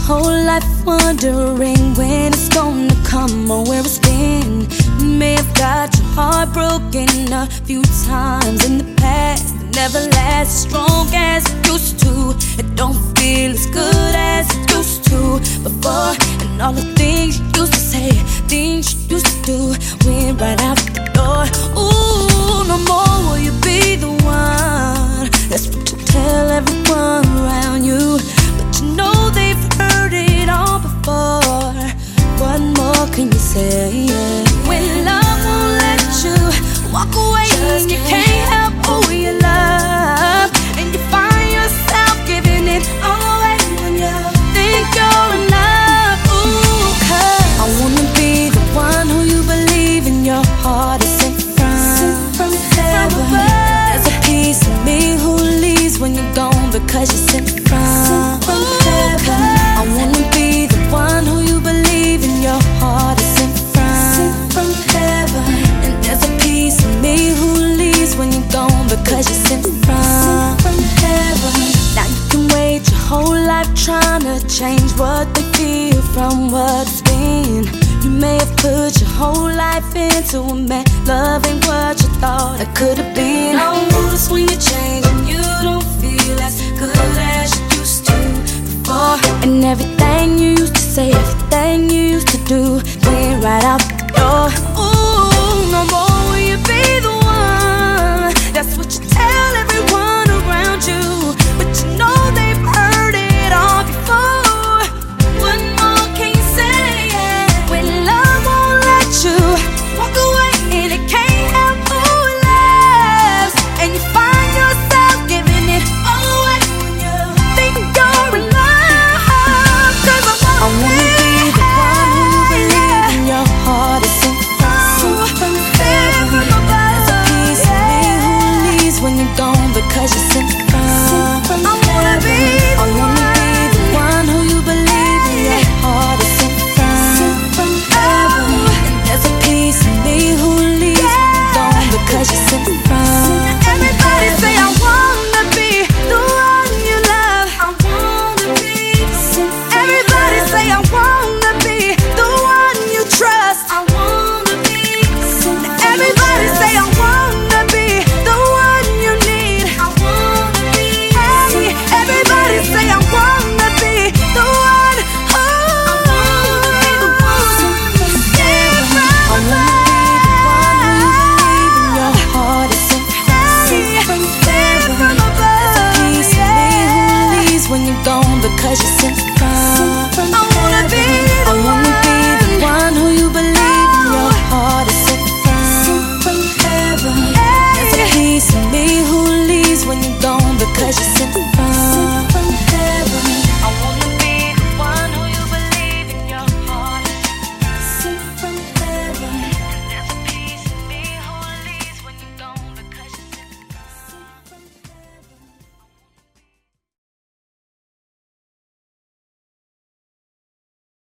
whole life wondering when it's gonna come or where it's been. You may have got your heart broken a few times in the past. It never lasts as strong as it used to. It don't feel as good as it used to before. And all the things you used to say, things you used to do, went right out the door. Ooh, no more will you be the one. That's what you tell everyone around you. But you know they've heard it all before. What more can you say? When love won't let you walk away, and you can't help who you love, and you find yourself giving it all away when you think you're enough. Ooh, 'cause I wanna be the one who you believe in your heart is sent from heaven. There's a piece of me who leaves when you're gone because you're sent from heaven. I wanna be the one who you believe in your heart is sent from heaven. And there's a piece of me who leaves when you're gone because you're sent from heaven. Now you can wait your whole life trying to change what they feel from what's been. You may have put your whole life into a man, love ain't what you thought it could have